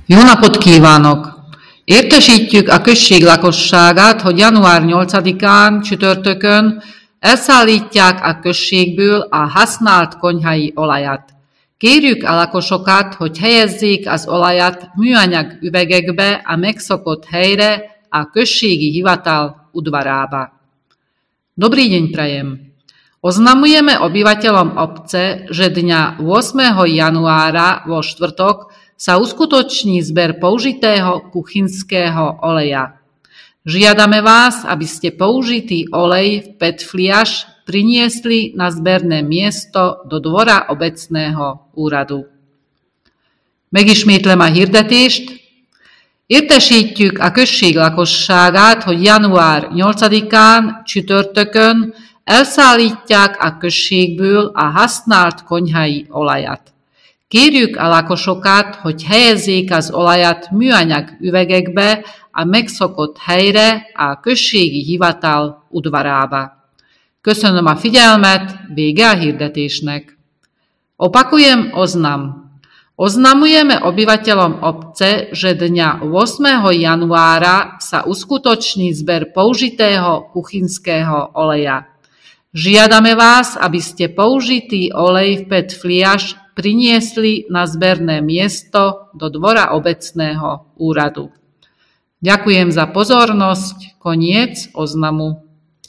Jó napot kívánok! Értesítjük a község lakosságát, hogy január 8-án csütörtökön elszállítják a községből a használt konyhai olajat. Kérjük a lakosokat, hogy helyezzék az olajat műanyag üvegekbe a megszokott helyre, a községi hivatal udvarába. Dobrý deň prajem. Oznamujeme obyvateľom obce, že dňa 8. januára vo štvrtok sa uskutoční zber použitého kuchynského oleja. Žiadame vás, aby ste použitý olej v PET fliaš priniesli na zberné miesto do dvora obecného úradu. Megismétlem a hirdetést. Értesítjük a község lakosságát, hogy január 8-án csütörtökön elszállítják a községből a használt konyhai olajat. Kérjük a lakosokat, hogy helyezzék az olajat műanyag üvegekbe a megszokott helyre, a községi hivatal udvarába. Köszönöm a figyelmet, vége a hirdetésnek. Opakujem oznam. Oznamujeme obyvateľom obce, že dňa 8. januára sa uskutoční zber použitého kuchynského oleja. Žiadame vás, aby ste použitý olej v PET fliaš priniesli na zberné miesto do dvora obecného úradu. Ďakujem za pozornosť. Koniec oznamu.